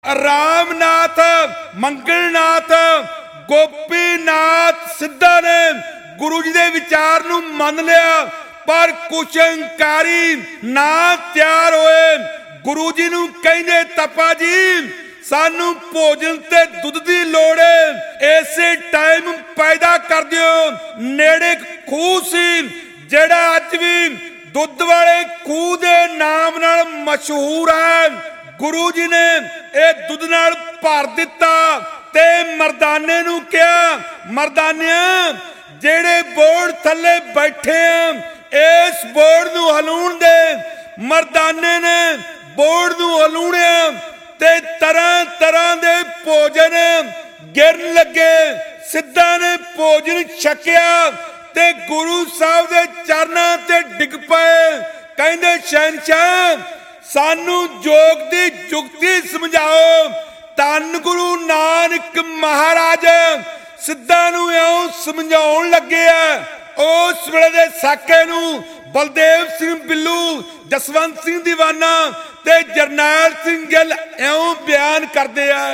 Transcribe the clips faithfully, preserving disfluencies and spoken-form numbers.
ਰਾਮਨਾਥ ਮੰਗਲਨਾਥ ਗੋਪੀਨਾਥ ਸਿੱਧਾ ਨੇ ਗੁਰੂ ਜੀ ਦੇ ਵਿਚਾਰ ਨੂੰ ਮੰਨ ਲਿਆ, ਪਰ ਕੁਛ ਹੰਕਾਰੀ ਨਾ ਤਿਆਰ ਹੋਏ। ਗੁਰੂ ਜੀ ਨੂੰ ਕਹਿੰਦੇ ਤਪਾ ਜੀ ਸਾਨੂੰ ਭੋਜਨ ਤੇ ਦੁੱਧ ਦੀ ਲੋੜ ਹੈ, ਇਸੇ ਟਾਈਮ ਪੈਦਾ ਕਰ ਦਿਓ। ਨੇੜੇ ਖੂਹ ਸੀ ਜਿਹੜਾ ਅੱਜ ਵੀ ਦੁੱਧ ਵਾਲੇ ਖੂਹ ਦੇ ਨਾਮ ਨਾਲ ਮਸ਼ਹੂਰ ਹੈ। ਗੁਰੂ ਜੀ ਨੇ ਇਹ ਦੁੱਧ ਨਾਲ ਭਰ ਦਿੱਤਾ ਤੇ ਮਰਦਾਨੇ ਨੂੰ ਕਿਹਾ, ਮਰਦਾਨਿਆਂ ਜਿਹੜੇ ਬੋੜ ਥੱਲੇ ਬੈਠੇ ਆ ਇਸ ਬੋੜ ਨੂੰ ਹਲੂਣ ਦੇ। ਮਰਦਾਨੇ ਨੇ ਬੋੜ ਨੂੰ ਹਲੂਣਿਆ ਤੇ ਤਰ੍ਹਾਂ ਤਰ੍ਹਾਂ ਦੇ ਭੋਜਨ ਗਿਰਨ ਲੱਗੇ। ਸਿੱਧਾ ਨੇ ਭੋਜਨ ਛਕਿਆ ਤੇ ਗੁਰੂ ਸਾਹਿਬ ਦੇ ਚਰਨਾਂ ਤੇ ਡਿੱਗ ਪਏ। ਕਹਿੰਦੇ ਸ਼ਹਿਨशाह ਸਾਨੂੰ ਜੋਗ ਦੀ ਜੁਗਤੀ ਸਮਝਾਓ। ਧੰਨ ਗੁਰੂ ਨਾਨਕ ਮਹਾਰਾਜ ਸਿੱਧਾ ਨੂੰ ਇਉਂ ਸਮਝਾਉਣ ਲੱਗੇ ਆ। ਉਸ ਵੇਲੇ ਦੇ ਸਾਕੇ ਨੂੰ ਬਲਦੇਵ ਸਿੰਘ ਬਿੱਲੂ, ਜਸਵੰਤ ਸਿੰਘ ਦੀਵਾਨਾ ਤੇ ਜਰਨੈਲ ਸਿੰਘ ਗਿੱਲ ਇਉਂ ਬਿਆਨ ਕਰਦੇ ਆ।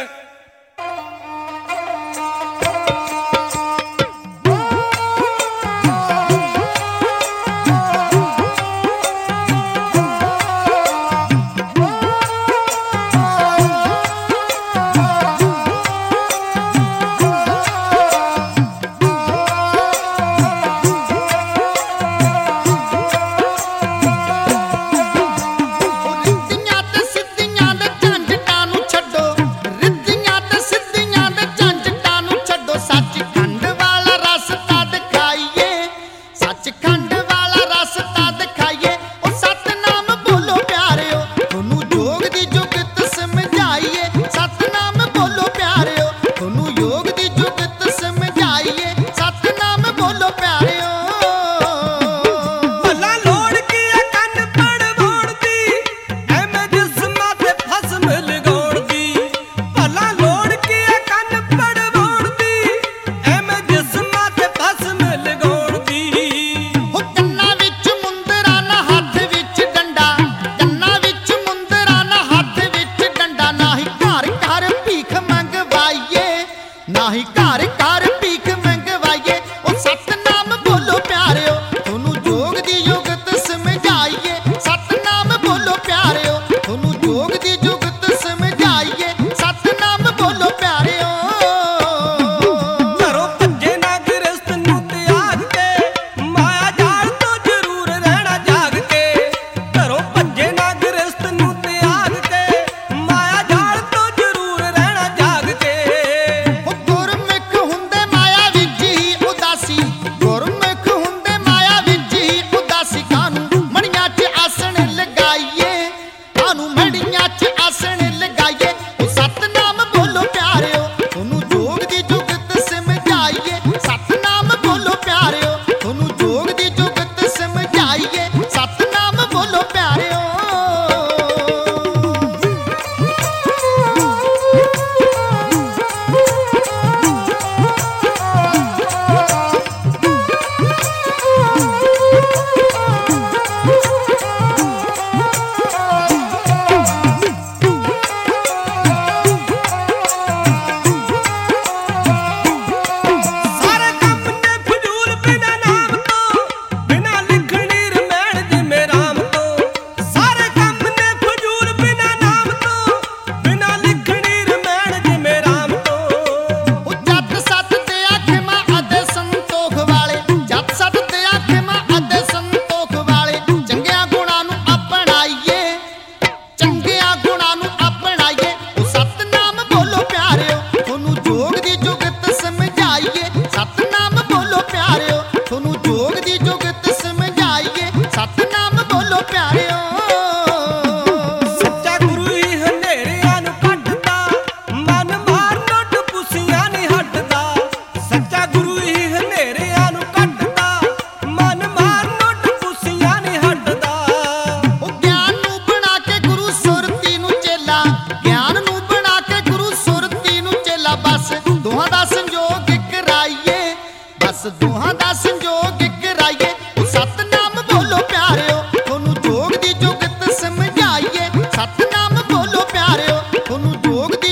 ਦੋਹਾਂ ਦਾ ਸੰਜੋਗ ਕਰਾਈਏ, ਸਤਨਾਮ ਬੋਲੋ ਪਿਆਰਿਓ, ਤੁਹਾਨੂੰ ਜੋਗ ਦੀ ਜੁਗਤ ਸਮਝਾਈਏ। ਸਤਨਾਮ ਬੋਲੋ ਪਿਆਰਿਓ, ਤੁਹਾਨੂੰ ਜੋਗ ਦੀ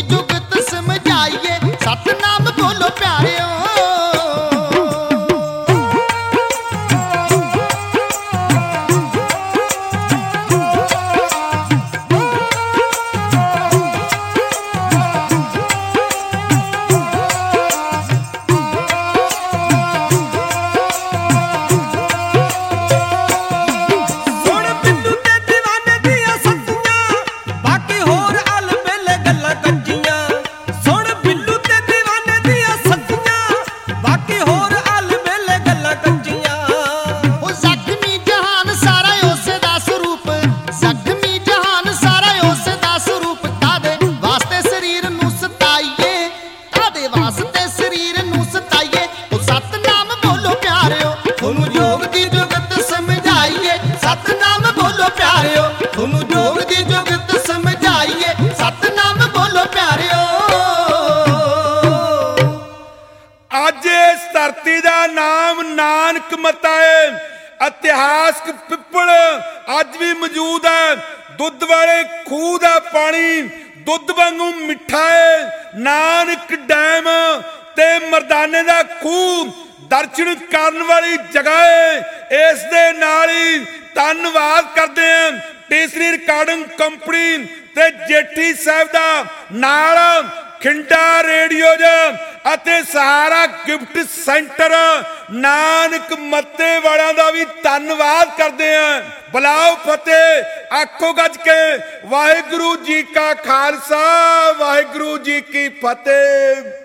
ਨਾਨਕ ਮੱਤਾ ਹੈ। ਇਤਿਹਾਸਕ ਪਿੱਪਲ ਅੱਜ ਵੀ ਮੌਜੂਦ ਹੈ। ਦੁੱਧ ਵਾਲੇ ਖੂਹ ਦਾ ਪਾਣੀ ਦੁੱਧ ਵਾਂਗੂ ਮਿੱਠਾ ਹੈ। ਨਾਨਕ ਡੈਮ ਤੇ ਮਰਦਾਨੇ ਦਾ ਖੂਹ ਦਰਸ਼ਨ ਕਰਨ ਵਾਲੀ ਜਗ੍ਹਾ ਹੈ। ਇਸ ਦੇ ਨਾਲ ਹੀ ਧੰਨਵਾਦ ਕਰਦੇ ਹਾਂ ਤੀਸਰੀ ਰਿਕਾਰਡਿੰਗ ਕੰਪਨੀ ਤੇ ਜੇਠੀ ਸਾਹਿਬ ਦਾ, ਨਾਲ ਖਿੰਡਾ ਰੇਡੀਓਜ਼ ਅਤੇ ਸਹਾਰਾ ਗਿਫਟ ਸੈਂਟਰ ਨਾਨਕ ਮੱਤੇ ਵਾਲਿਆਂ ਦਾ ਵੀ ਧੰਨਵਾਦ ਕਰਦੇ ਹਾਂ। ਬੁਲਾਓ ਫਤਿਹ, ਆਖੋ ਗੱਜ ਕੇ ਵਾਹਿਗੁਰੂ ਜੀ ਕਾ ਖਾਲਸਾ, ਵਾਹਿਗੁਰੂ ਜੀ ਕੀ ਫਤਿਹ।